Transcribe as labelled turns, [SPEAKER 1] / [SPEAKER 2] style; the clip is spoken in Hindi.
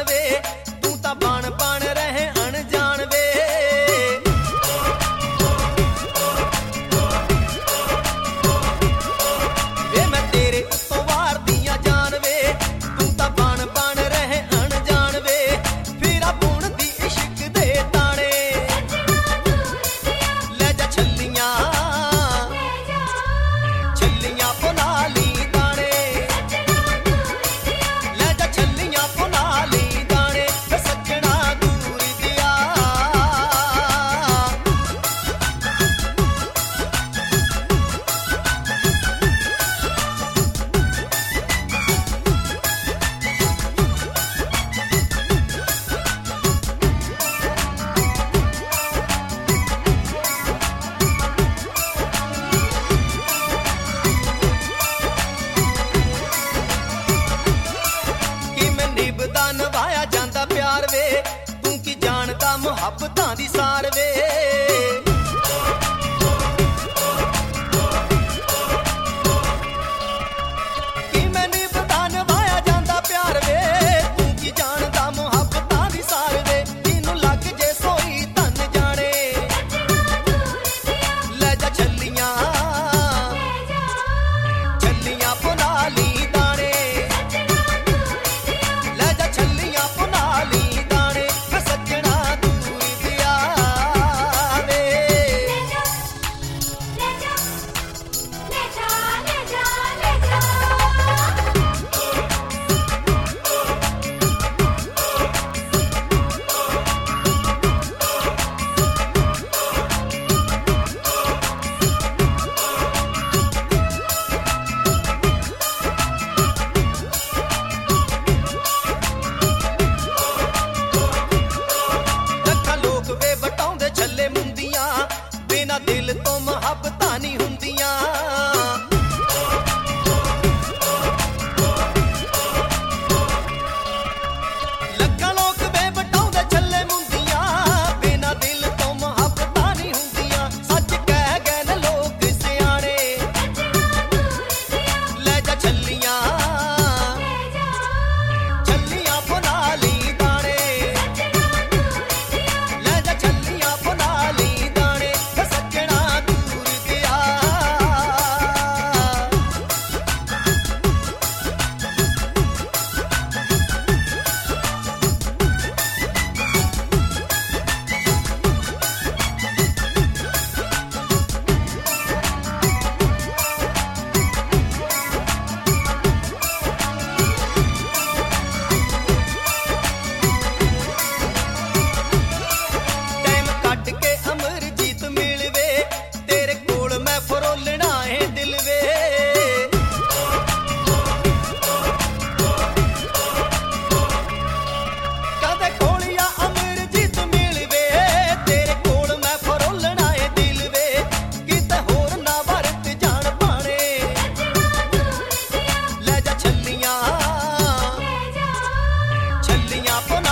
[SPEAKER 1] जान वे तू ता बन बन रहे अनजान वे। वे मैं तेरे उत्तों वार दियां जान वे तू ता बन बन रहे अनजान वे। फिरा बुन दी इश्क दे ताने ले जा छल्लियां छल्लियां पुना ली दाने ले जा छल्लियां पुना ली दाने सजना दूर दिया। कि मैं निभदा निभाया जांदा प्यार वे तू की जानदा मुहब्बतां दी सार वे। कि मैं निभदा निभाया जांदा प्यार वे तू की जानदा मुहब्बतां दी सार वे। इनू लग जे सोई तन जाने ले जा छल्लियां छल्लियां पुना ली दाने ले जा छल्लियां पुना ली दाने सजना दूर दिया वे। ਲੱਖਾਂ ਲੋਕ ਵੇ ਵਟਾਉਂਦੇ ਛੱਲੇ ਮੁੰਦੀਆਂ ਬਿਨਾ ਦਿਲ ਤੋਂ ਮੁਹੱਬਤਾਂ ਨਹੀਂ ਹੁੰਦੀਆਂ। ਲੱਖਾਂ ਲੋਕ ਵੇ ਵਟਾਉਂਦੇ ਛੱਲੇ ਮੁੰਦੀਆਂ ਬਿਨਾ ਦਿਲ ਤੋਂ ਮੁਹੱਬਤਾਂ ਨਹੀਂ ਹੁੰਦੀਆਂ। ਸੱਚ ਕਹਿ ਗਏ ਨੇ ਲੋਕ ਸਿਆਣੇ ਲੈ ਜਾ ਛੱਲੀਆਂ ਛੱਲੀਆਂ ਪੁਨਾ ਲਈ ਦਾਣੇ ਲੈ ਜਾ ਛੱਲੀਆਂ ਪੁਨਾ ਲਈ ਦਾਣੇ ਸੱਜਣਾ ਦੂਰ ਗਿਆ। ਟਾਈਮ ਕੱਢ ਕੇ ਅਮਰਜੀਤ ਮਿਲਵੇ ਤੇਰੇ ਕੋਲ ਮੈਂ ਫਰੋਲਣਾ ਏ ਦਿਲ ਵੇ। ਕਦੇ ਕੋਲਿਆ ਅਮਰਜੀਤ ਮਿਲਵੇ ਤੇਰੇ ਕੋਲ ਮੈਂ ਫਰੋਲਣਾ ਏ ਦਿਲ ਵੇ। ਕਿਤੇ ਹੋਰ ਨਾ ਵਰਤ ਜਾਣ ਪਾਣੇ ਲੈ ਜਾ ਛੱਲੀਆਂ ਛੱਲੀਆਂ ਪੁਨਾ